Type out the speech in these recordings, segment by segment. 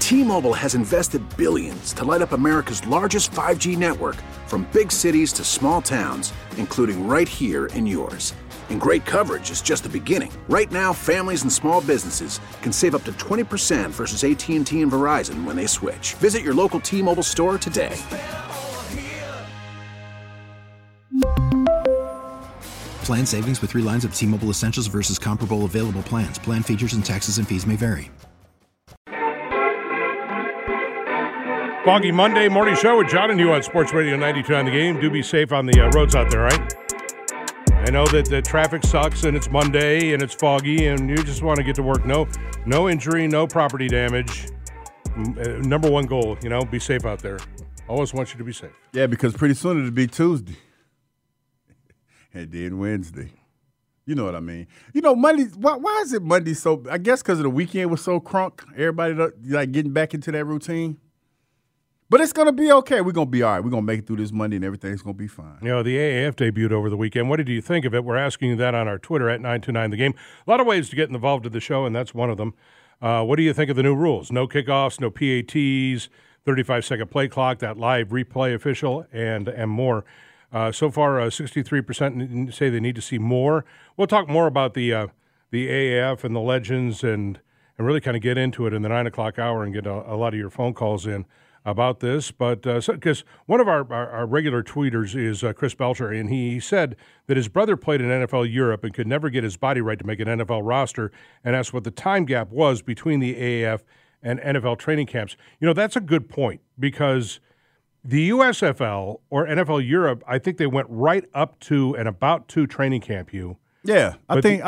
T-Mobile has invested billions to light up America's largest 5G network, from big cities to small towns, including right here in yours. And great coverage is just the beginning. Right now, families and small businesses can save up to 20% versus AT&T and Verizon when they switch. Visit your local T-Mobile store today. Plan savings with 3 lines of T-Mobile Essentials versus comparable available plans. Plan features and taxes and fees may vary. Foggy Monday morning show with John and you on Sports Radio 92 on the Game. Do be safe on the roads out there, right? I know that the traffic sucks and it's Monday and it's foggy and you just want to get to work. No injury, no property damage. Number one goal, be safe out there. Always want you to be safe. Yeah, because pretty soon it'll be Tuesday. And then Wednesday. You know what I mean? Monday, why is it Monday so, I guess because of the weekend was so crunk, everybody like getting back into that routine. But it's going to be okay. We're going to be all right. We're going to make it through this Monday, and everything's going to be fine. The AAF debuted over the weekend. What did you think of it? We're asking you that on our Twitter at 929 The Game. A lot of ways to get involved in the show, and that's one of them. What do you think of the new rules? No kickoffs, no PATs, 35-second play clock, that live replay official, and more. So far, 63% say they need to see more. We'll talk more about the AAF and the legends and really kind of get into it in the 9 o'clock hour and get a lot of your phone calls in about this, but because one of our regular tweeters is Chris Belcher, and he said that his brother played in NFL Europe and could never get his body right to make an NFL roster, and asked what the time gap was between the AAF and NFL training camps. That's a good point, because the USFL or NFL Europe, I think they went right up to and about to training camp. Yeah, I think,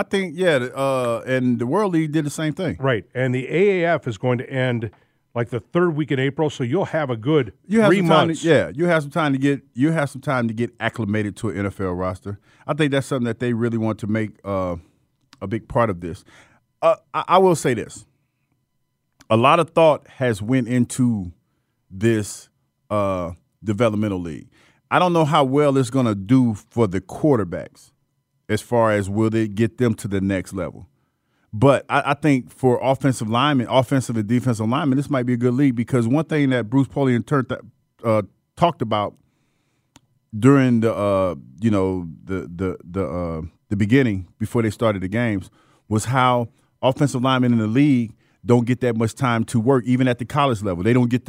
and the World League did the same thing. Right, and the AAF is going to end like the third week in April, so you'll have a good 3 months. You have some time to get acclimated to an NFL roster. I think that's something that they really want to make a big part of this. I will say this: a lot of thought has went into this developmental league. I don't know how well it's going to do for the quarterbacks, as far as will they get them to the next level. But I think for offensive and defensive linemen, this might be a good league, because one thing that Bruce Polian talked about during the beginning, before they started the games, was how offensive linemen in the league don't get that much time to work, even at the college level. They don't get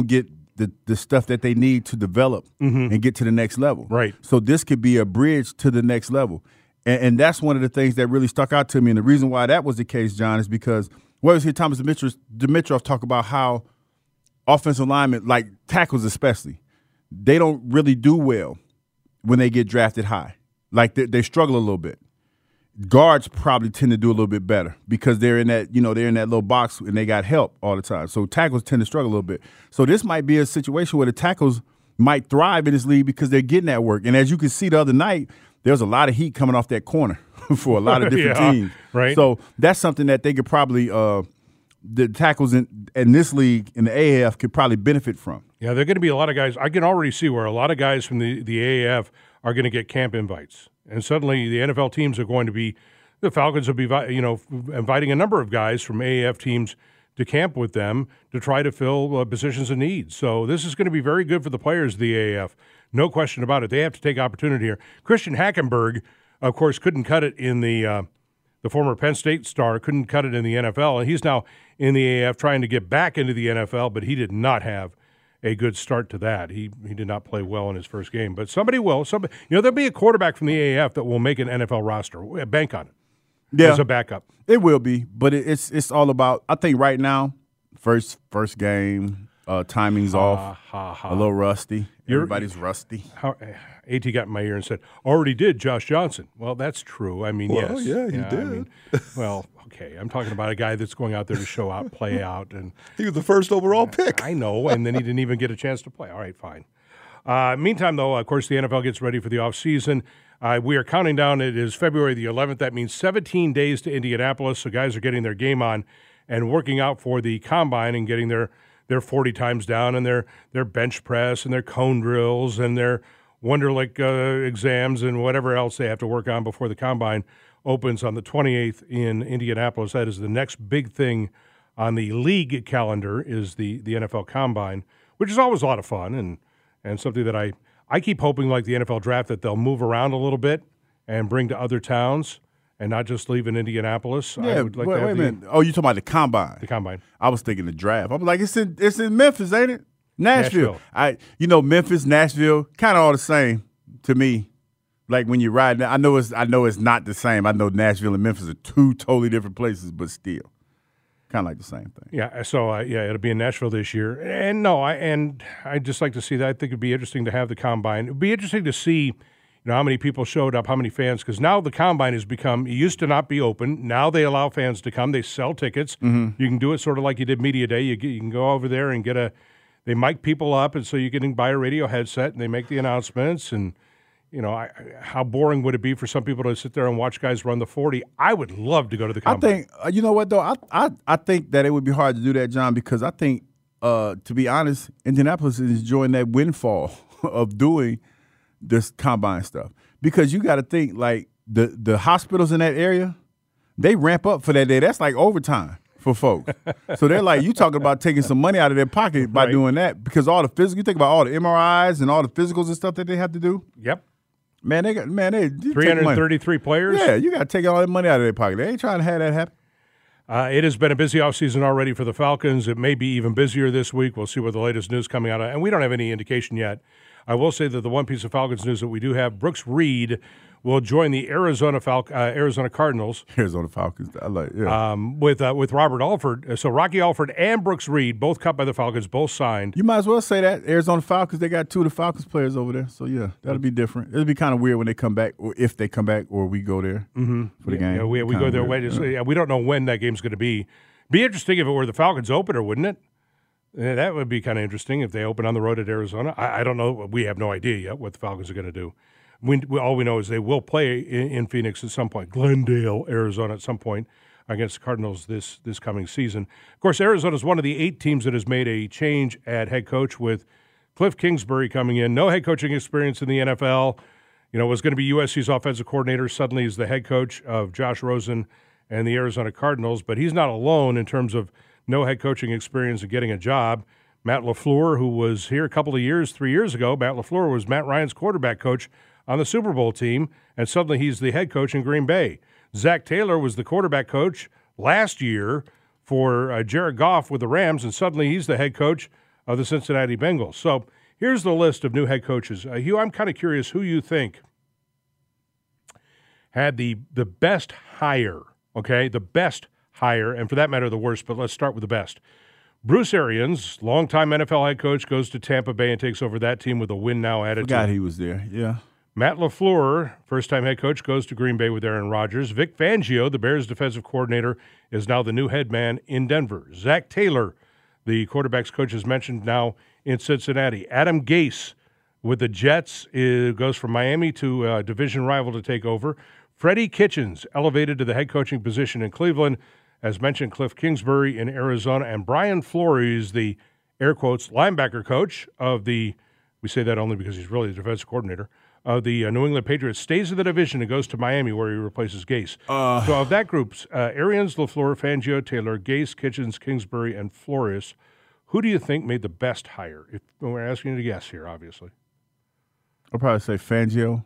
the stuff that they need to develop and get to the next level. Right. So this could be a bridge to the next level. And that's one of the things that really stuck out to me. And the reason why that was the case, John, is because we always hear Thomas Dimitroff talk about how offensive linemen, like tackles especially, they don't really do well when they get drafted high. Like they struggle a little bit. Guards probably tend to do a little bit better because they're in that little box and they got help all the time. So tackles tend to struggle a little bit. So this might be a situation where the tackles might thrive in this league because they're getting that work. And as you can see the other night, there's a lot of heat coming off that corner for a lot of different teams. Right. So that's something that they could probably the tackles in this league, in the AAF, could probably benefit from. Yeah, there are going to be a lot of guys. I can already see where a lot of guys from the AAF are going to get camp invites. And suddenly the NFL teams are going to be – the Falcons will be inviting a number of guys from AAF teams to camp with them to try to fill positions of need. So this is going to be very good for the players of the AAF. No question about it. They have to take opportunity here. Christian Hackenberg, of course, couldn't cut it in the former Penn State star, couldn't cut it in the NFL. And he's now in the AAF trying to get back into the NFL, but he did not have a good start to that. He did not play well in his first game. But somebody will. There'll be a quarterback from the AAF that will make an NFL roster. Bank on it. As a backup. It will be, but it's all about, I think right now, first game, timing's off, a little rusty. Everybody's rusty. AT got in my ear and said, already did Josh Johnson. Well, that's true. I mean, well, yes. Yeah, he did. Okay. I'm talking about a guy that's going out there to show out, play out. And he was the first overall pick. I know, and then he didn't even get a chance to play. All right, fine. Meantime, though, of course, the NFL gets ready for the offseason. We are counting down. It is February the 11th. That means 17 days to Indianapolis, so guys are getting their game on and working out for the combine and getting their 40 times down and their bench press and their cone drills and their Wonderlic exams and whatever else they have to work on before the combine opens on the 28th in Indianapolis. That is the next big thing on the league calendar is the NFL Combine, which is always a lot of fun and something that I keep hoping, like the NFL Draft, that they'll move around a little bit and bring to other towns and not just leave in Indianapolis. Yeah, wait a minute. Oh, you talking about the Combine? The Combine. I was thinking the Draft. I'm like, it's in Memphis, ain't it? Nashville. Memphis, Nashville, kind of all the same to me. Like when you ride, I know it's not the same. I know Nashville and Memphis are two totally different places, but still, kind of like the same thing. Yeah. So it'll be in Nashville this year, and I'd just like to see that. I think it'd be interesting to have the Combine. It'd be interesting to see, how many people showed up, how many fans, because now the Combine has become. It used to not be open. Now they allow fans to come. They sell tickets. Mm-hmm. You can do it sort of like you did Media Day. You can go over there and They mic people up, and so you can buy a radio headset, and they make the announcements. And, how boring would it be for some people to sit there and watch guys run the 40? I would love to go to the Combine. I think, you know what, though? I think that it would be hard to do that, John, because I think, to be honest, Indianapolis is enjoying that windfall of doing this Combine stuff. Because you got to think, like, the hospitals in that area, they ramp up for that day. That's like overtime for folks. So they're like, you talking about taking some money out of their pocket by doing that, because all the physical, you think about all the MRIs and all the physicals and stuff that they have to do. Yep. Man, they 333 players. Yeah, you got to take all that money out of their pocket. They ain't trying to have that happen. It has been a busy offseason already for the Falcons. It may be even busier this week. We'll see what the latest news coming out of, and we don't have any indication yet. I will say that the one piece of Falcons news that we do have, Brooks Reed will join the Arizona Cardinals. Arizona Falcons, I like with Robert Alford. So Rocky Alford and Brooks Reed, both cut by the Falcons, both signed. You might as well say that. Arizona Falcons, they got two of the Falcons players over there. So, yeah, that'll be different. It'll be kind of weird when they come back, or if they come back, or we go there for the game. Yeah, we go there. We don't know when that game's going to be. Be interesting if it were the Falcons opener, wouldn't it? Yeah, that would be kind of interesting if they open on the road at Arizona. I don't know. We have no idea yet what the Falcons are going to do. All we know is they will play in Phoenix at some point, Glendale, Arizona at some point against the Cardinals this coming season. Of course, Arizona is one of the 8 teams that has made a change at head coach, with Cliff Kingsbury coming in. No head coaching experience in the NFL. Was going to be USC's offensive coordinator. Suddenly he's the head coach of Josh Rosen and the Arizona Cardinals. But he's not alone in terms of no head coaching experience and getting a job. Matt LaFleur, who was here 3 years ago, Matt LaFleur was Matt Ryan's quarterback coach on the Super Bowl team, and suddenly he's the head coach in Green Bay. Zach Taylor was the quarterback coach last year for Jared Goff with the Rams, and suddenly he's the head coach of the Cincinnati Bengals. So here's the list of new head coaches. Hugh, I'm kind of curious who you think had the best hire, okay, the best hire, and for that matter, the worst, but let's start with the best. Bruce Arians, longtime NFL head coach, goes to Tampa Bay and takes over that team with a win-now attitude. Forgot he was there, yeah. Matt LaFleur, first-time head coach, goes to Green Bay with Aaron Rodgers. Vic Fangio, the Bears' defensive coordinator, is now the new head man in Denver. Zach Taylor, the quarterback's coach, is mentioned now in Cincinnati. Adam Gase with the Jets goes from Miami to a division rival to take over. Freddie Kitchens elevated to the head coaching position in Cleveland. As mentioned, Cliff Kingsbury in Arizona. And Brian Flores, the air quotes linebacker coach of we say that only because he's really the defensive coordinator, of the New England Patriots, stays in the division and goes to Miami where he replaces Gase. So of that group, Arians, LaFleur, Fangio, Taylor, Gase, Kitchens, Kingsbury, and Flores, who do you think made the best hire? If we're asking you to guess here, obviously. I'll probably say Fangio,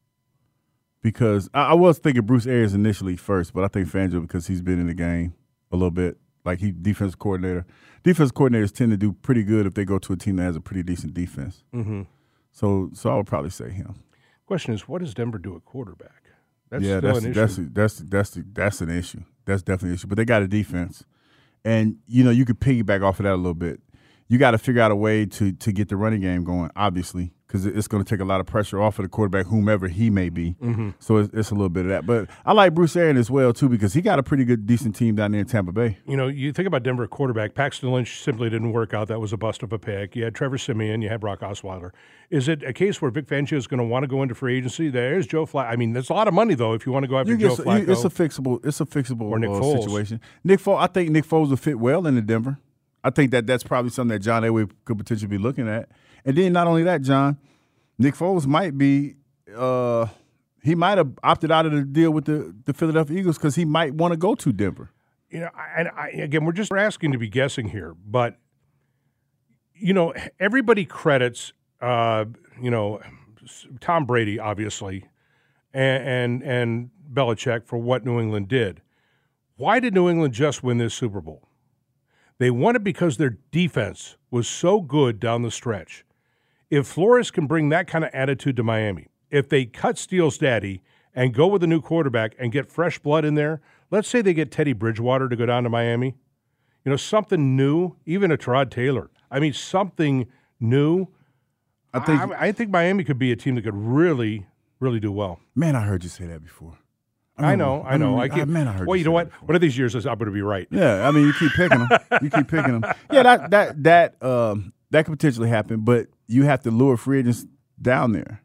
because I was thinking Bruce Arians initially first, but I think Fangio because he's been in the game a little bit. Like he's defensive coordinator. Defensive coordinators tend to do pretty good if they go to a team that has a pretty decent defense. Mm-hmm. So I would probably say him. Question is, what does Denver do at quarterback? That's an issue. That's an issue. That's definitely an issue. But they got a defense, and you could piggyback off of that a little bit. You got to figure out a way to get the running game going, obviously, because it's going to take a lot of pressure off of the quarterback, whomever he may be. Mm-hmm. So it's a little bit of that. But I like Bruce Arians as well, too, because he got a pretty good, decent team down there in Tampa Bay. You think about Denver quarterback, Paxton Lynch simply didn't work out. That was a bust of a pick. You had Trevor Siemian. You had Brock Osweiler. Is it a case where Vic Fangio is going to want to go into free agency? There's Joe Flacco. I mean, there's a lot of money, though, if you want to go after Joe Flacco. It's a fixable or Nick Foles. Situation. I think Nick Foles will fit well into Denver. I think that's probably something that John Elway could potentially be looking at. And then not only that, John, Nick Foles might be he might have opted out of the deal with the Philadelphia Eagles because he might want to go to Denver. Again, we're asking to be guessing here, but everybody credits Tom Brady, obviously, and Belichick for what New England did. Why did New England just win this Super Bowl? They won it because their defense was so good down the stretch. If Flores can bring that kind of attitude to Miami, if they cut Steele's daddy and go with a new quarterback and get fresh blood in there, let's say they get Teddy Bridgewater to go down to Miami, something new, even a Tyrod Taylor. I mean, something new. I think Miami could be a team that could really, really do well. Man, I heard you say that before. I know. I heard. Well, you know what? Before. One of these years, I'm going to be right. Yeah, I mean, you keep picking them. Yeah, that could potentially happen, but you have to lure free agents down there.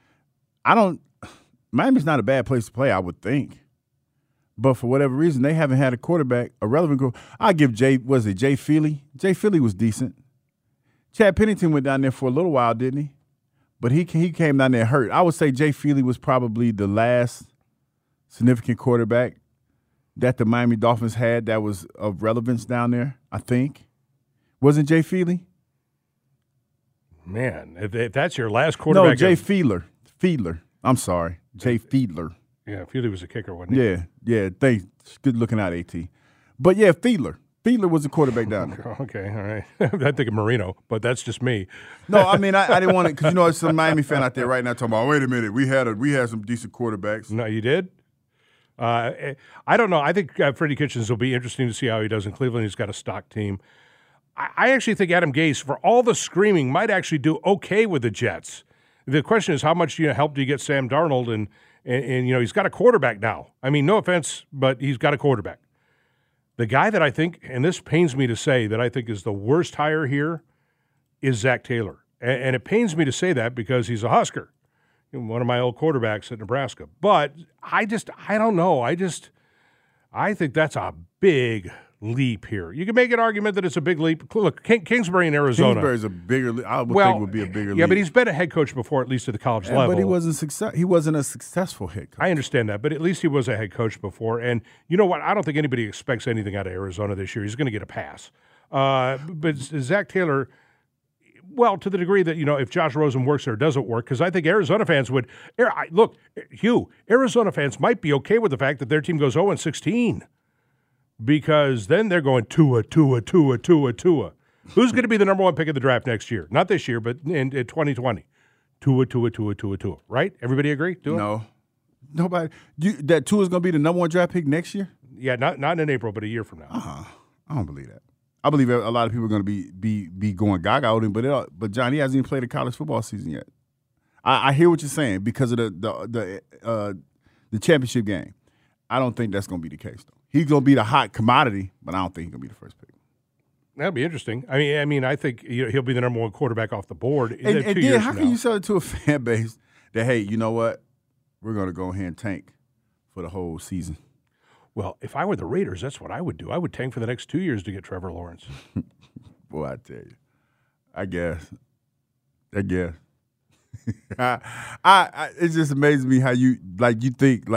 Miami's not a bad place to play, I would think. But for whatever reason, they haven't had a quarterback, a relevant quarterback. I give Jay Feely? Jay Feely was decent. Chad Pennington went down there for a little while, didn't he? But he came down there hurt. I would say Jay Feely was probably the last significant quarterback that the Miami Dolphins had that was of relevance down there, I think. Wasn't Jay Feely? Man, if that's your last quarterback. No, Jay Fiedler. I'm sorry. Jay Fiedler. Yeah, Fiedler was a kicker, wasn't he? Yeah. Thanks. Good looking out, AT. But, yeah, Fiedler. Fiedler was the quarterback down there. Okay, all right. I think of Marino, but that's just me. No, I mean, I didn't want to – because, there's some Miami fan out there right now talking about, wait a minute, we had some decent quarterbacks. No, you did? I don't know. I think Freddie Kitchens will be interesting to see how he does in Cleveland. He's got a stock team. I actually think Adam Gase, for all the screaming, might actually do okay with the Jets. The question is, how much help do you get Sam Darnold? And he's got a quarterback now. I mean, no offense, but he's got a quarterback. The guy that I think, and this pains me to say, that I think is the worst hire here is Zach Taylor. And it pains me to say that because he's a Husker, one of my old quarterbacks at Nebraska. But I don't know. I think that's a big leap here. You can make an argument that it's a big leap. Look, Kingsbury in Arizona. Kingsbury's a bigger leap. I would think would be a bigger leap. Yeah, but he's been a head coach before, at least at the college level. But he wasn't a successful head coach. I understand that, but at least he was a head coach before. And you know what? I don't think anybody expects anything out of Arizona this year. He's going to get a pass. But Zach Taylor, well, to the degree that, if Josh Rosen works or doesn't work, because I think Arizona fans would – look, Hugh, Arizona fans might be okay with the fact that their team goes 0-16. Because then they're going Tua. Who's going to be the number one pick of the draft next year? Not this year, but in 2020. Tua. Right? Everybody agree? Tua? No. Nobody. That Tua's going to be the number one draft pick next year? Yeah, not in April, but a year from now. I don't believe that. I believe a lot of people are going to be going gaga with him, but John, he hasn't even played a college football season yet. I hear what you're saying because of the championship game. I don't think that's going to be the case, though. He's going to be the hot commodity, but I don't think he's going to be the first pick. That'd be interesting. I mean, I think he'll be the number one quarterback off the board. And then how can you sell it to a fan base that, hey, you know what? We're going to go ahead and tank for the whole season. Well, if I were the Raiders, that's what I would do. I would tank for the next 2 years to get Trevor Lawrence. Boy, I tell you. I guess. It just amazes me how you think,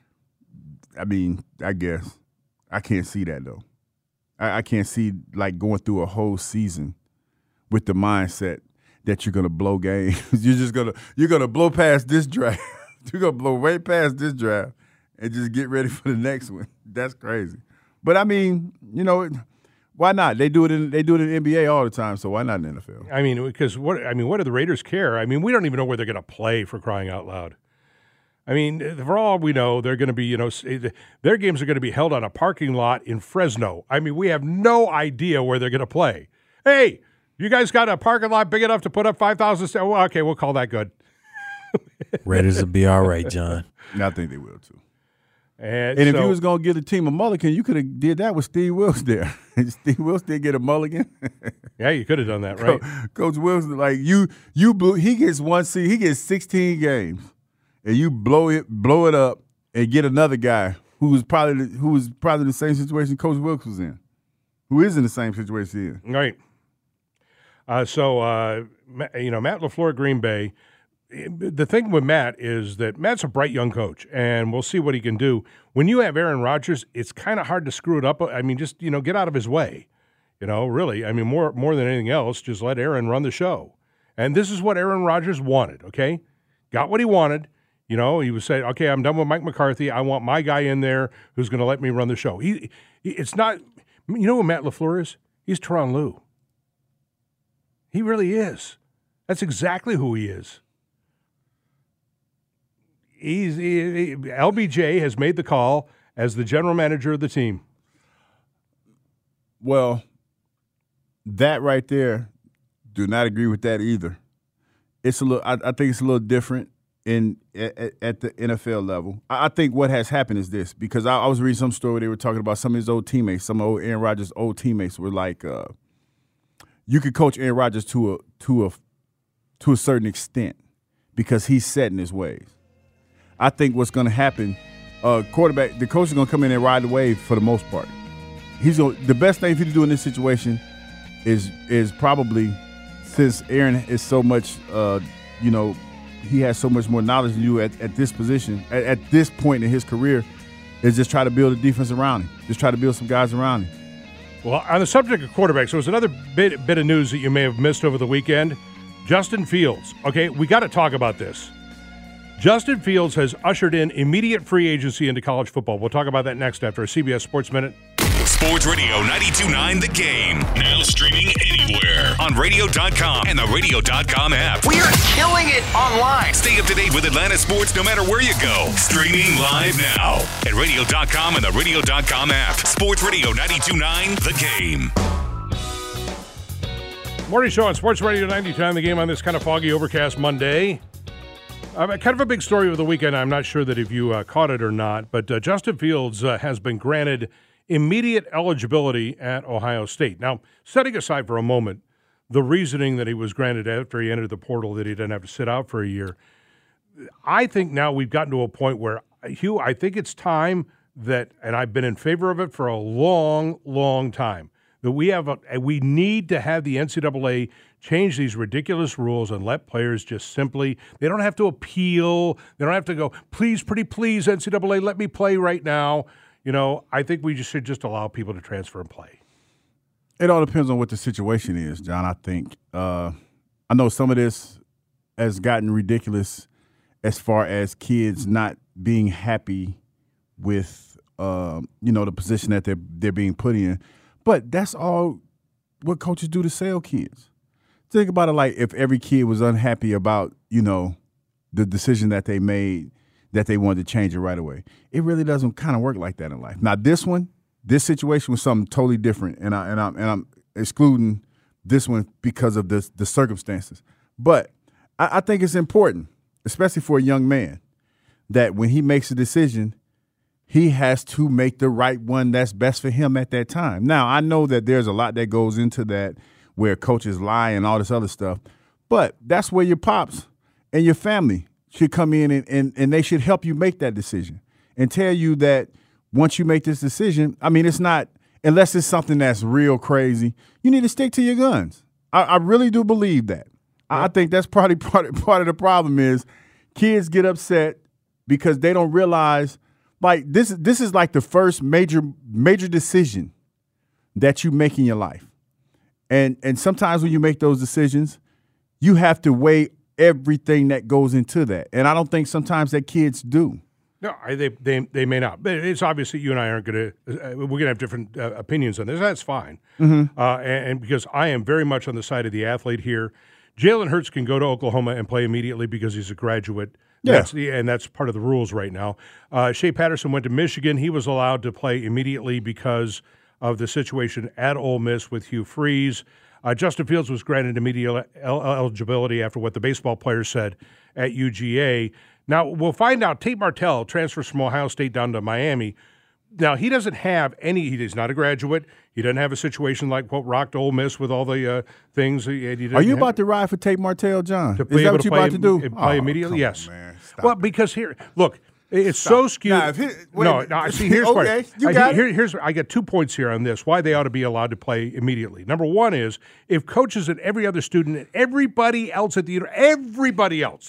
I guess. I can't see that, though. I can't see, going through a whole season with the mindset that you're going to blow games. You're going to blow past this draft. You're going to blow way past this draft and just get ready for the next one. That's crazy. But, I mean, why not? They do it in the NBA all the time, so why not in the NFL? I mean, because what do the Raiders care? I mean, we don't even know where they're going to play, for crying out loud. I mean, for all we know, they're going to be, their games are going to be held on a parking lot in Fresno. I mean, we have no idea where they're going to play. Hey, you guys got a parking lot big enough to put up 5,000? Well, okay, we'll call that good. Raiders will be all right, John. I think they will, too. And if you was going to give the team a mulligan, you could have did that with Steve Wilks there. Steve Wilks did get a mulligan. Yeah, you could have done that, right? Coach Wilks, you blew, he gets one season, he gets 16 games. And you blow it up, and get another guy who was probably the same situation Coach Wilks was in, who is in the same situation he is. Right. Matt LaFleur at Green Bay, the thing with Matt is that Matt's a bright young coach, and we'll see what he can do. When you have Aaron Rodgers, it's kind of hard to screw it up. I mean, just, get out of his way. Really. I mean, more than anything else, just let Aaron run the show. And this is what Aaron Rodgers wanted, okay? Got what he wanted. He was saying, okay, I'm done with Mike McCarthy. I want my guy in there who's going to let me run the show. It's not – you know who Matt LaFleur is? He's Tyronn Lue. He really is. That's exactly who he is. LBJ has made the call as the general manager of the team. Well, that right there, do not agree with that either. It's a little. I think it's a little different at the NFL level. I think what has happened is this, because I was reading some story where they were talking about some of his old teammates. Some of Aaron Rodgers' old teammates were like, you could coach Aaron Rodgers to a certain extent because he's set in his ways. I think what's going to happen, the coach is going to come in and ride the wave for the most part. The best thing for you to do in this situation is probably, since Aaron is so much, he has so much more knowledge than you at this position, at this point in his career, is just try to build a defense around him. Just try to build some guys around him. Well, on the subject of quarterbacks, there was another bit of news that you may have missed over the weekend. Justin Fields. Okay, we got to talk about this. Justin Fields has ushered in immediate free agency into college football. We'll talk about that next after a CBS Sports Minute. Sports Radio 92.9 The Game. Now streaming anywhere on radio.com and the radio.com app. We are killing it online. Stay up to date with Atlanta sports no matter where you go. Streaming live now at radio.com and the radio.com app. Sports Radio 92.9 The Game. Morning show on Sports Radio 92.9 The Game on this kind of foggy, overcast Monday. Kind of a big story of the weekend. I'm not sure that if you caught it or not, but Justin Fields has been granted immediate eligibility at Ohio State. Now, setting aside for a moment the reasoning that he was granted after he entered the portal that he didn't have to sit out for a year, I think now we've gotten to a point where, Hugh, I think it's time that, and I've been in favor of it for a long, long time, that we need to have the NCAA change these ridiculous rules and let players just simply, they don't have to appeal. They don't have to go, please, pretty please, NCAA, let me play right now. I think we should just allow people to transfer and play. It all depends on what the situation is, John, I think. I know some of this has gotten ridiculous as far as kids not being happy with, the position that they're being put in. But that's all what coaches do to sell kids. Think about it like if every kid was unhappy about, the decision that they made, that they wanted to change it right away. It really doesn't kind of work like that in life. Now, this situation was something totally different, and I'm excluding this one because of the circumstances. But I think it's important, especially for a young man, that when he makes a decision, he has to make the right one that's best for him at that time. Now, I know that there's a lot that goes into that where coaches lie and all this other stuff, but that's where your pops and your family should come in and they should help you make that decision and tell you that once you make this decision, I mean, it's not, unless it's something that's real crazy, you need to stick to your guns. I really do believe that. I think that's probably part of the problem is kids get upset because they don't realize, like, this is like the first major decision that you make in your life. And sometimes when you make those decisions, you have to weigh everything that goes into that. And I don't think sometimes that kids do. No, they may not. But it's obviously you and I aren't going to we're going to have different opinions on this. That's fine. Mm-hmm. And because I am very much on the side of the athlete here. Jalen Hurts can go to Oklahoma and play immediately because he's a graduate. Yeah. That's part of the rules right now. Shea Patterson went to Michigan. He was allowed to play immediately because of the situation at Ole Miss with Hugh Freeze. Justin Fields was granted immediate eligibility after what the baseball players said at UGA. Now, we'll find out. Tate Martell transfers from Ohio State down to Miami. Now, he doesn't have he's not a graduate. He doesn't have a situation like what rocked Ole Miss with all the things. Are you about to ride for Tate Martell, John? Is that what you're about to do? Play immediately? Yes. Man, well, because here, look, it's so skewed. See, here's okay, you got here's I get 2 points here on this, why they ought to be allowed to play immediately. Number one is if coaches and every other student and everybody else at the everybody else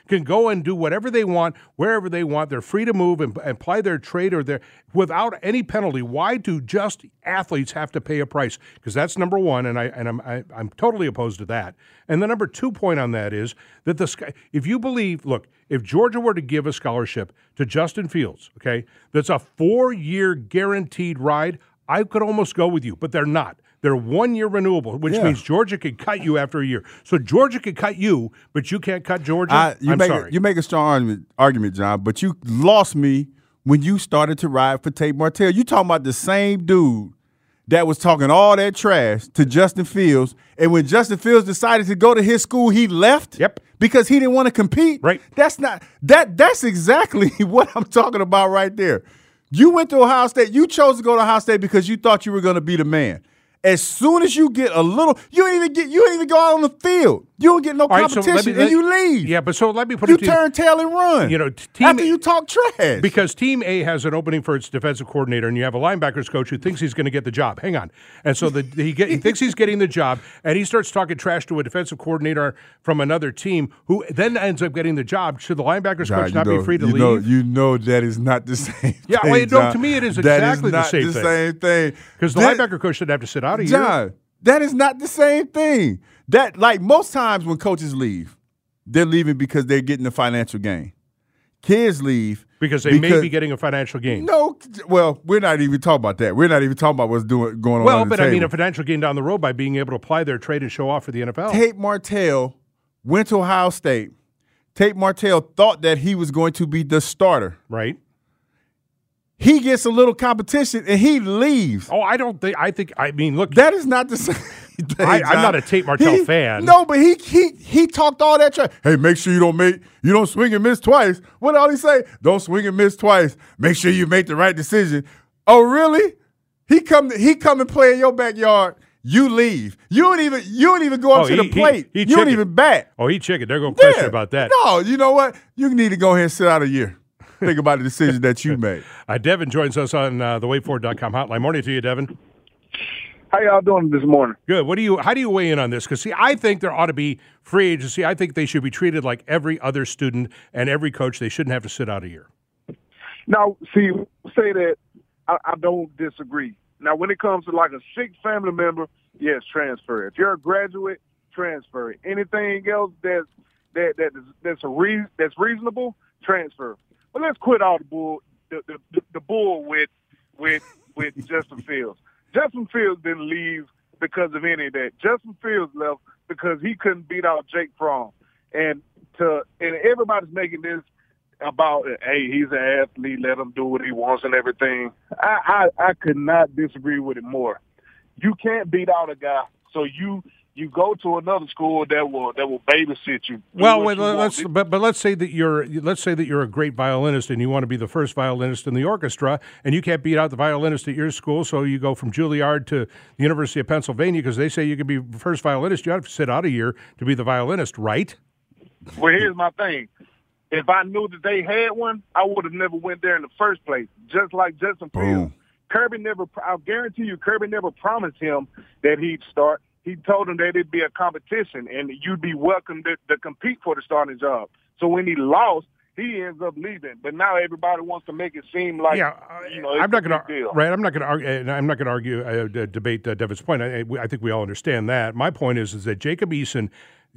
can go and do whatever they want, wherever they want. They're free to move and apply their trade without any penalty. Why do just athletes have to pay a price? Because that's number one, and I'm totally opposed to that. And the number 2 point on that is that if you believe, look, if Georgia were to give a scholarship to Justin Fields, okay, that's a 4-year guaranteed ride, I could almost go with you, but they're not. They're 1-year renewable, which means Georgia could cut you after a year. So Georgia could cut you, but you can't cut Georgia. I'm sorry. You make a strong argument, John, but you lost me when you started to ride for Tate Martell. You talking about the same dude that was talking all that trash to Justin Fields, and when Justin Fields decided to go to his school, he left. Yep. Because he didn't want to compete. Right. That's exactly what I'm talking about right there. You went to Ohio State. You chose to go to Ohio State because you thought you were going to be the man. As soon as you get a little, you ain't even go out on the field. You don't get no competition, and you leave. Yeah, but so let me put it to you. You turn tail and run. You know, after you talk trash. Because Team A has an opening for its defensive coordinator, and you have a linebackers coach who thinks he's going to get the job. Hang on. And so he thinks he's getting the job, and he starts talking trash to a defensive coordinator from another team who then ends up getting the job. Should the linebackers coach not be free to leave? You know that is not the same thing. Yeah, well, no, to me it is exactly the same thing. That is not the same thing. Because the linebacker coach shouldn't have to sit out a year. John, that is not the same thing. That, like, most times when coaches leave, they're leaving because they're getting a financial gain. Kids leave because they may be getting a financial gain. No, well, we're not even talking about that. We're not even talking about what's going on. Well, but I mean a financial gain down the road by being able to apply their trade and show off for the NFL. Tate Martell went to Ohio State. Tate Martell thought that he was going to be the starter. Right. He gets a little competition and he leaves. Oh, I mean, look. That is not the same thing. I'm not a Tate Martell fan. No, but he talked all that trash. Hey, make sure you don't swing and miss twice. What did all he say? Don't swing and miss twice. Make sure you make the right decision. Oh, really? He come and play in your backyard. You leave. You don't even go up to the plate. You don't even bat. Oh, he chickened. They're going to question about that. No, you know what? You need to go ahead and sit out a year. Think about the decision that you made. Devin joins us on the WaitFor.com hotline. Morning to you, Devin. How y'all doing this morning? Good. How do you weigh in on this? Because, see, I think there ought to be free agency. I think they should be treated like every other student and every coach. They shouldn't have to sit out a year. Now, see, say that I don't disagree. Now, when it comes to like a sick family member, yes, transfer. If you're a graduate, transfer. Anything else that's reasonable, transfer. But let's quit all the bull. The bull with Justin Fields. Justin Fields didn't leave because of any of that. Justin Fields left because he couldn't beat out Jake Fromm, and everybody's making this about, hey, he's an athlete, let him do what he wants and everything. I could not disagree with it more. You can't beat out a guy, so you go to another school that will babysit you. Well, let's say that you're a great violinist and you want to be the first violinist in the orchestra, and you can't beat out the violinist at your school, so you go from Juilliard to the University of Pennsylvania because they say you can be first violinist. You have to sit out a year to be the violinist, right? Well, here's my thing. If I knew that they had one, I would have never went there in the first place. Just like Justin Fields, I guarantee you, Kirby never promised him that he'd start. He told him that it'd be a competition and you'd be welcome to compete for the starting job. So when he lost, he ends up leaving. But now everybody wants to make it seem like I'm not going to I'm not going to argue debate Devin's point. I think we all understand that. My point is that Jacob Eason.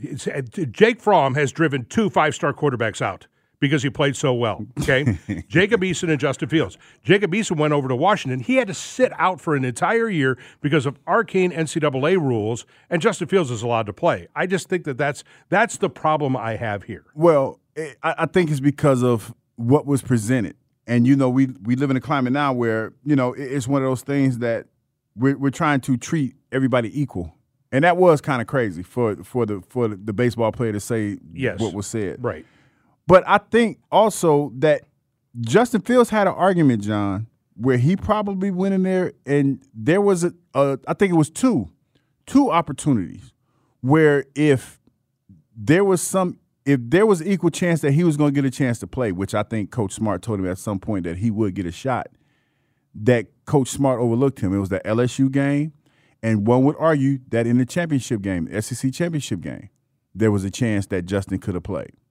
Jake Fromm has driven 2 5-star quarterbacks out because he played so well, okay? Jacob Eason and Justin Fields. Jacob Eason went over to Washington. He had to sit out for an entire year because of arcane NCAA rules, and Justin Fields is allowed to play. I just think that's the problem I have here. Well, I think it's because of what was presented. And, we live in a climate now where, it's one of those things that we're trying to treat everybody equal. And that was kind of crazy for the baseball player to say what was said. Right. But I think also that Justin Fields had an argument, John, where he probably went in there and there was I think it was two opportunities where if there was equal chance that he was going to get a chance to play, which I think Coach Smart told him at some point that he would get a shot, that Coach Smart overlooked him. It was the LSU game. And one would argue that in the championship game, SEC championship game, there was a chance that Justin could have played.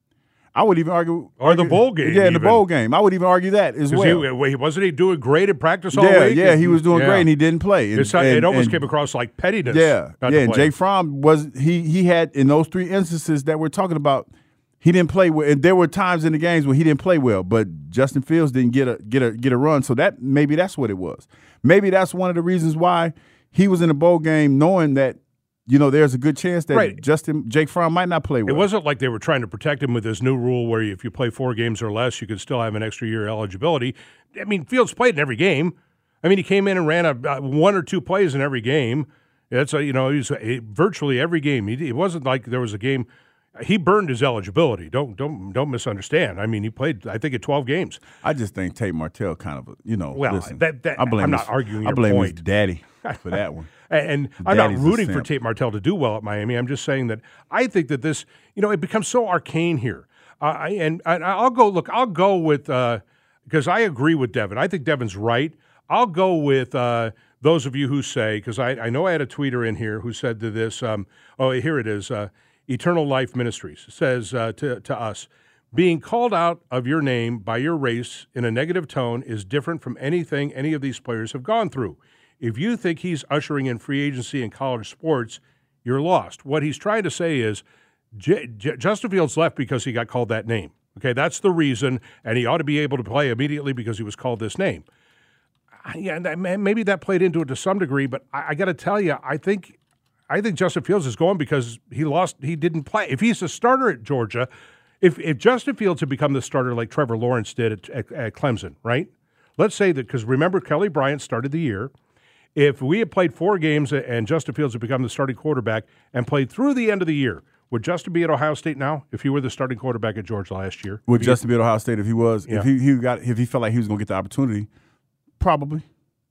I would even argue. Or the bowl game. Yeah, in the even. bowl game. I would even argue that as well. He wasn't he doing great in practice all week? Yeah, he was doing great, and he didn't play. It almost came across like pettiness. Yeah, and Jake Fromm he had, in those 3 instances that we're talking about, he didn't play well. And there were times in the games where he didn't play well, but Justin Fields didn't get a run. So maybe that's what it was. Maybe that's one of the reasons why he was in a bowl game knowing that, there's a good chance that Jake Fromm might not play well. It wasn't like they were trying to protect him with this new rule where if you play 4 games or less, you could still have an extra year eligibility. I mean, Fields played in every game. I mean, he came in and ran 1 or 2 plays in every game. That's he was virtually every game. It wasn't like there was a game. He burned his eligibility. Don't misunderstand. I mean, he played, I think, at 12 games. I just think Tate Martell kind of, Well, listen, I'm not arguing your point. I blame his daddy for that one. And I'm not rooting for Tate Martell to do well at Miami. I'm just saying that I think that this, it becomes so arcane here. And I'll go with, because I agree with Devin. I think Devin's right. I'll go with those of you who say, because I know I had a tweeter in here who said to this, here it is, Eternal Life Ministries says to us, being called out of your name by your race in a negative tone is different from anything any of these players have gone through. If you think he's ushering in free agency in college sports, you're lost. What he's trying to say is Justin Fields left because he got called that name. Okay, that's the reason, and he ought to be able to play immediately because he was called this name. Yeah, maybe that played into it to some degree, but I got to tell you, I think Justin Fields is going because he didn't play. If he's a starter at Georgia, if Justin Fields had become the starter like Trevor Lawrence did at Clemson, right? Let's say that, because remember, Kelly Bryant started the year. If we had played 4 games and Justin Fields had become the starting quarterback and played through the end of the year, would Justin be at Ohio State now if he were the starting quarterback at Georgia last year? Would Justin be at Ohio State if he was? Yeah. If he felt like he was going to get the opportunity? Probably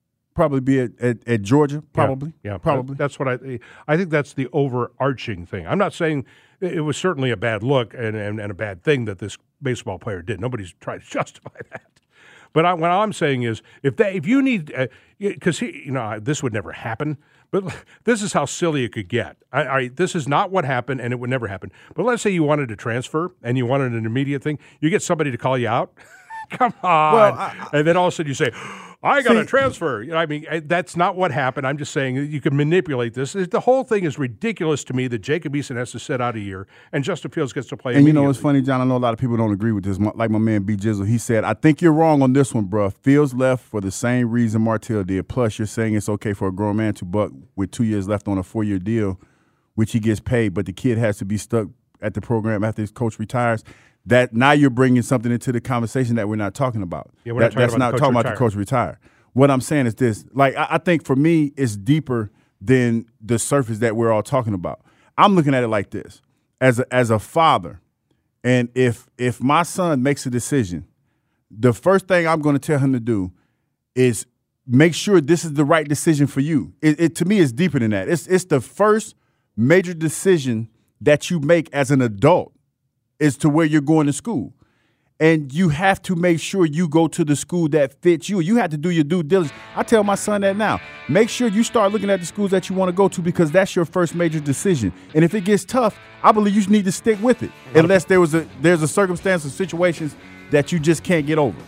be at Georgia. Probably. Yeah. Probably. That's what I think that's the overarching thing. I'm not saying it was certainly a bad look and a bad thing that this baseball player did. Nobody's trying to justify that. But what I'm saying is, if you need, because this would never happen. But this is how silly it could get. This is not what happened, and it would never happen. But let's say you wanted to transfer and you wanted an immediate thing. You get somebody to call you out. Come on. Well, and then all of a sudden you say, I got to transfer. That's not what happened. I'm just saying you can manipulate this. The whole thing is ridiculous to me that Jacob Eason has to sit out a year and Justin Fields gets to play immediately. And it's funny, John, I know a lot of people don't agree with this. Like my man B. Jizzle, he said, I think you're wrong on this one, bro. Fields left for the same reason Martell did. Plus, you're saying it's okay for a grown man to buck with 2 years left on a 4-year deal, which he gets paid, but the kid has to be stuck at the program after his coach retires. That now you're bringing something into the conversation that we're not talking about. Yeah, we're that's not talking about the coach retire. What I'm saying is this: like I think for me, it's deeper than the surface that we're all talking about. I'm looking at it like this: as a father, and if my son makes a decision, the first thing I'm going to tell him to do is make sure this is the right decision for you. It to me is deeper than that. It's the first major decision that you make as an adult. Is to where you're going to school. And you have to make sure you go to the school that fits you. You have to do your due diligence. I tell my son that now. Make sure you start looking at the schools that you want to go to because that's your first major decision. And if it gets tough, I believe you need to stick with it. Unless there's a circumstance or situations that you just can't get over.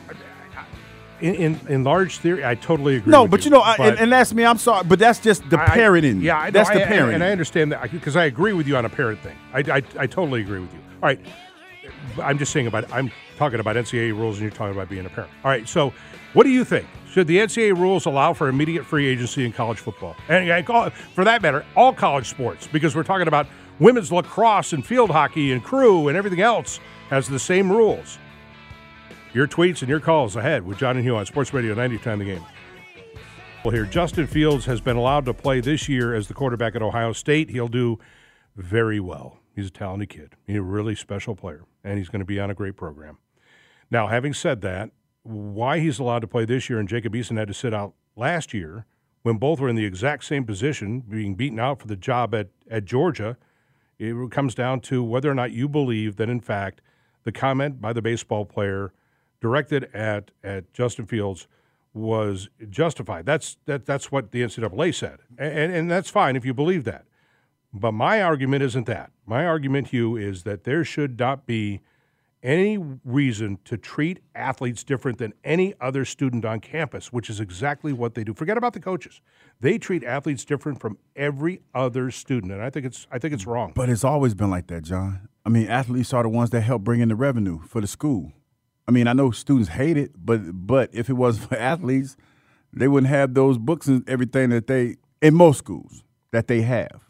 In large theory, I totally agree. No, but and that's me. I'm sorry, but that's just the parent in me. Yeah, that's the parent. And I understand that because I agree with you on a parent thing. I totally agree with you. All right, I'm just saying I'm talking about NCAA rules, and you're talking about being a parent. All right, so what do you think? Should the NCAA rules allow for immediate free agency in college football, and for that matter, all college sports? Because we're talking about women's lacrosse and field hockey and crew and everything else has the same rules. Your tweets and your calls ahead with John and Hugh on Sports Radio 90 The Game. Well, here, Justin Fields has been allowed to play this year as the quarterback at Ohio State. He'll do very well. He's a talented kid. He's a really special player, and he's going to be on a great program. Now, having said that, why he's allowed to play this year and Jacob Eason had to sit out last year when both were in the exact same position, being beaten out for the job at Georgia, it comes down to whether or not you believe that, in fact, the comment by the baseball player directed at Justin Fields was justified. That's what the NCAA said, and that's fine if you believe that. But my argument isn't that. My argument, Hugh, is that there should not be any reason to treat athletes different than any other student on campus, which is exactly what they do. Forget about the coaches. They treat athletes different from every other student, and I think it's wrong. But it's always been like that, John. I mean, athletes are the ones that help bring in the revenue for the school. I mean, I know students hate it, but if it wasn't for athletes, they wouldn't have those books and everything that they, in most schools, that they have.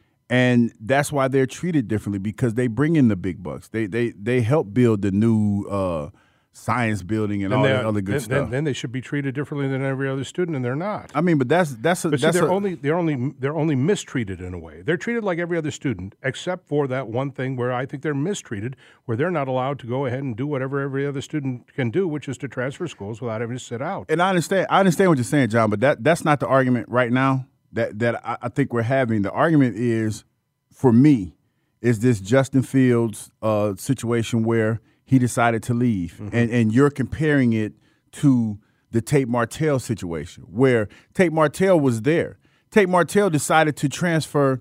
And that's why they're treated differently, because they bring in the big bucks. They help build the new science building and all that other good stuff. Then they should be treated differently than every other student, and they're not. I mean, but they're only mistreated in a way. They're treated like every other student, except for that one thing where I think they're mistreated, where they're not allowed to go ahead and do whatever every other student can do, which is to transfer schools without having to sit out. And I understand what you're saying, John, but that's not the argument right now that I think we're having. The argument is, for me, is this Justin Fields situation where he decided to leave. Mm-hmm. And you're comparing it to the Tate Martell situation, where Tate Martell was there. Tate Martell decided to transfer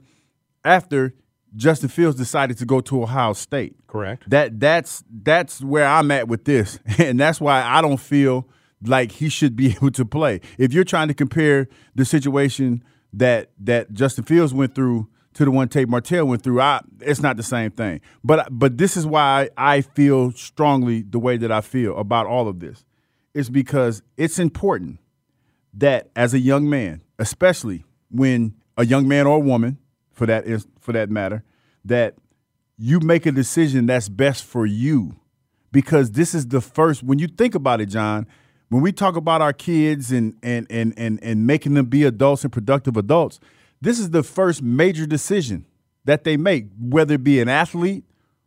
after Justin Fields decided to go to Ohio State. Correct. That's where I'm at with this. And that's why I don't feel like he should be able to play. If you're trying to compare the situation that Justin Fields went through to the one Tate Martell went through, it's not the same thing. But this is why I feel strongly the way that I feel about all of this. It's because it's important that as a young man, especially when a young man or woman, for that matter, that you make a decision that's best for you. Because this is the first, when you think about it, John, when we talk about our kids and making them be adults and productive adults, this is the first major decision that they make, whether it be an athlete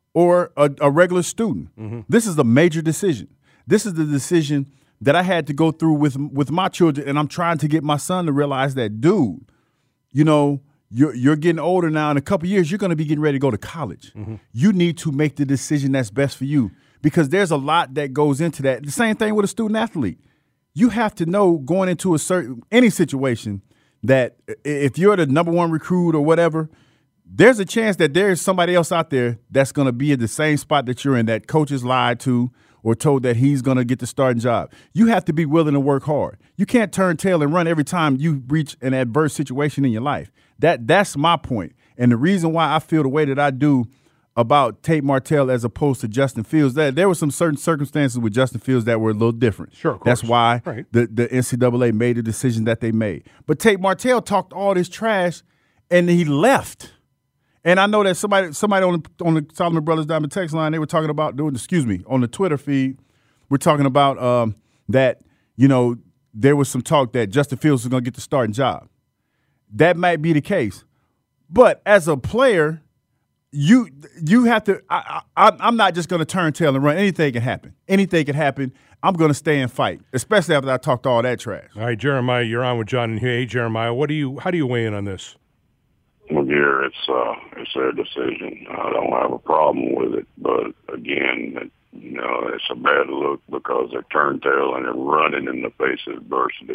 or a regular student. Mm-hmm. This is a major decision. This is the decision that I had to go through with my children, and I'm trying to get my son to realize that, dude, you know, you're getting older now. In a couple of years, you're going to be getting ready to go to college. Mm-hmm. You need to make the decision that's best for you, because there's a lot that goes into that. The same thing with a student athlete. You have to know going into any situation that if you're the number one recruit or whatever, there's a chance that there's somebody else out there that's going to be in the same spot that you're in, that coaches lied to or told that he's going to get the starting job. You have to be willing to work hard. You can't turn tail and run every time you reach an adverse situation in your life. That's my point. And the reason why I feel the way that I do about Tate Martell as opposed to Justin Fields, that there were some certain circumstances with Justin Fields that were a little different. Sure, of course. That's why right. the NCAA made the decision that they made. But Tate Martell talked all this trash, and he left. And I know that somebody on the Solomon Brothers Diamond text line, they were talking about on the Twitter feed, we're talking about that, you know, there was some talk that Justin Fields was going to get the starting job. That might be the case. But as a player, you have to. I'm not just going to turn tail and run. Anything can happen. Anything can happen. I'm going to stay and fight, especially after I talked all that trash. All right, Jeremiah, you're on with John and Hugh. Hey, Jeremiah, how do you weigh in on this? Well, yeah, it's their decision. I don't have a problem with it, but again, you know, it's a bad look because they're turned tail and they're running in the face of adversity,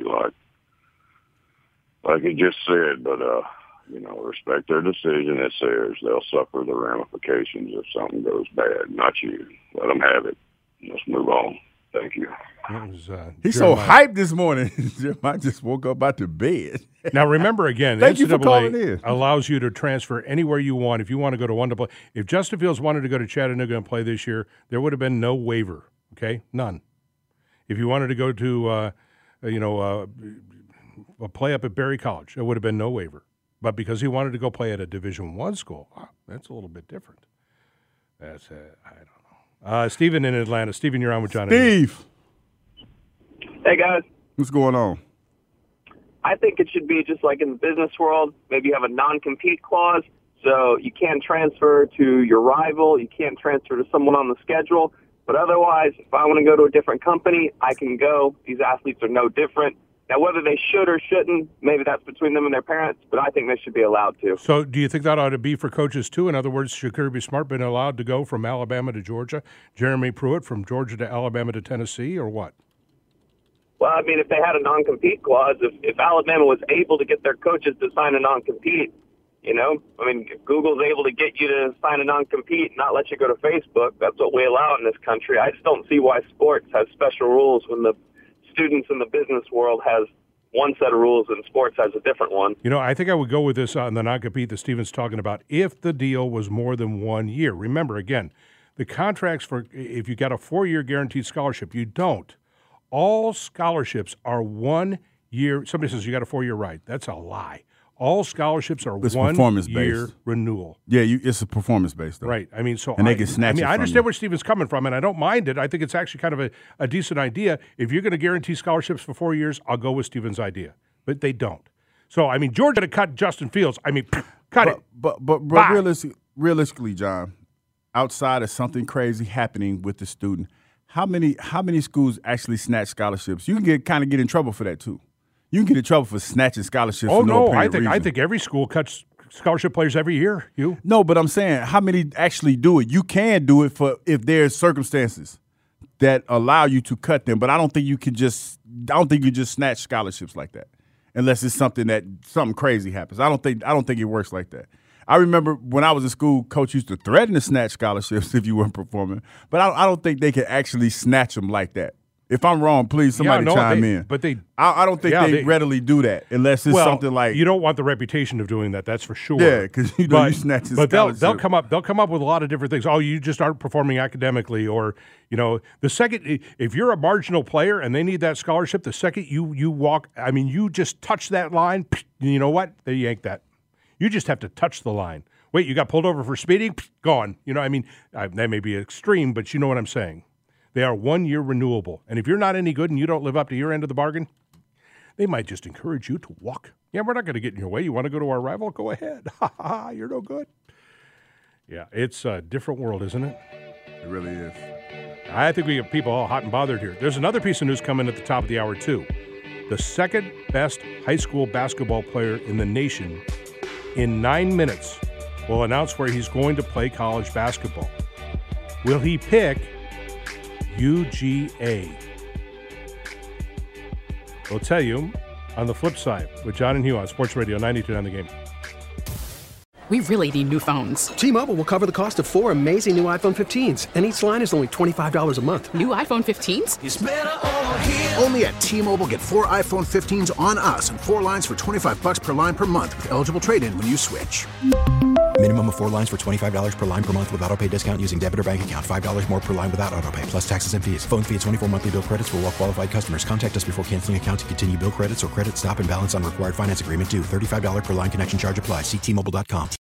like you just said. But you know, respect their decision. It's theirs. They'll suffer the ramifications if something goes bad. Not you. Let them have it. Let's move on. Thank you. He's so hyped this morning. I just woke up about to bed. Now, remember again, Thank you for calling in. Allows you to transfer anywhere you want. If you want to go to one to play, if Justin Fields wanted to go to Chattanooga and play this year, there would have been no waiver. Okay, none. If you wanted to go to, a play up at Berry College, there would have been no waiver. But because he wanted to go play at a Division I school, that's a little bit different. That's I don't know. Stephen in Atlanta. Stephen, you're on with John. Steve. Hey, guys. What's going on? I think it should be just like in the business world. Maybe you have a non-compete clause, so you can't transfer to your rival. You can't transfer to someone on the schedule. But otherwise, if I want to go to a different company, I can go. These athletes are no different. Now, whether they should or shouldn't, maybe that's between them and their parents, but I think they should be allowed to. So do you think that ought to be for coaches, too? In other words, should Kirby Smart been allowed to go from Alabama to Georgia, Jeremy Pruitt from Georgia to Alabama to Tennessee, or what? Well, I mean, if they had a non-compete clause, if Alabama was able to get their coaches to sign a non-compete, You know, I mean, if Google's able to get you to sign a non-compete and not let you go to Facebook, that's what we allow in this country. I just don't see why sports has special rules when the students in the business world has one set of rules and sports has a different one. You know, I think I would go with this on the non-compete that Steven's talking about if the deal was more than 1 year. Remember, again, the contracts for if you got a 4-year guaranteed scholarship, you don't. All scholarships are 1 year. Somebody says you got a 4-year right. That's a lie. All scholarships are 1 year renewal. Yeah, it's a performance-based, though. Right. I mean, they can snatch it I from understand you. where Steven's coming from, and I don't mind it. I think it's actually kind of a decent idea. If you're going to guarantee scholarships for 4 years, I'll go with Steven's idea. But they don't. So, I mean, Georgia to cut Justin Fields. I mean, cut it. But realistically, John, outside of something crazy happening with the student, how many schools actually snatch scholarships? You can kind of get in trouble for that, too. You can get in trouble for snatching scholarships for no apparent reason. I think every school cuts scholarship players every year. No, but I'm saying how many actually do it? You can do it for if there's circumstances that allow you to cut them, but I don't think you can just snatch scholarships like that unless it's something crazy happens. I don't think it works like that. I remember when I was in school, coach used to threaten to snatch scholarships if you weren't performing, but I don't think they can actually snatch them like that. If I'm wrong, please somebody chime in. But I don't think they readily do that unless it's something like you don't want the reputation of doing that. That's for sure. Yeah, because you snatch. But they'll come up with a lot of different things. Oh, you just aren't performing academically, or the second if you're a marginal player and they need that scholarship, the second you walk, I mean, you just touch that line. You know what? They yank that. You just have to touch the line. Wait, you got pulled over for speeding? Gone. I mean, that may be extreme, but you know what I'm saying. They are 1 year renewable. And if you're not any good and you don't live up to your end of the bargain, they might just encourage you to walk. Yeah, we're not going to get in your way. You want to go to our rival? Go ahead. Ha, ha, ha, you're no good. Yeah, it's a different world, isn't it? It really is. I think we have people all hot and bothered here. There's another piece of news coming at the top of the hour, too. The second best high school basketball player in the nation in 9 minutes will announce where he's going to play college basketball. Will he pick UGA? We'll tell you on the flip side with John and Hugh on Sports Radio 92.9 The Game. We really need new phones. T-Mobile will cover the cost of 4 amazing new iPhone 15s, and each line is only $25 a month. New iPhone 15s? It's better over here. Only at T-Mobile, get 4 iPhone 15s on us and 4 lines for $25 per line per month with eligible trade-in when you switch. Minimum of 4 lines for $25 per line per month with autopay discount using debit or bank account. $5 more per line without autopay, plus taxes and fees. Phone fee at 24 monthly bill credits for well-qualified customers. Contact us before canceling account to continue bill credits or credit stop and balance on required finance agreement due. $35 per line connection charge applies. See T-Mobile.com.